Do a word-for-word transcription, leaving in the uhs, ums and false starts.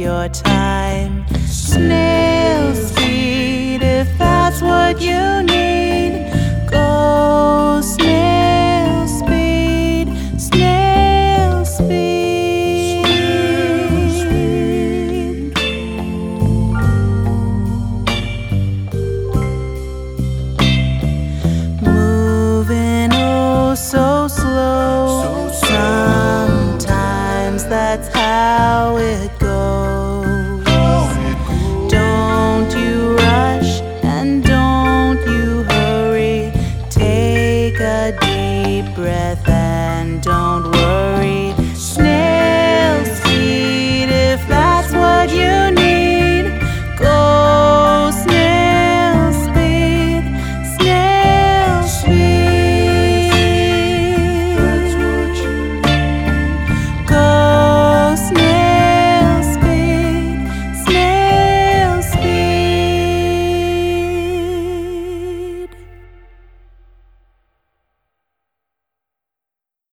your time. Snail speed, if that's what you need. Go snail speed, snail speed. Moving oh so slow, sometimes that's how it goes. Don't you rush and don't you hurry. Take a deep breath out.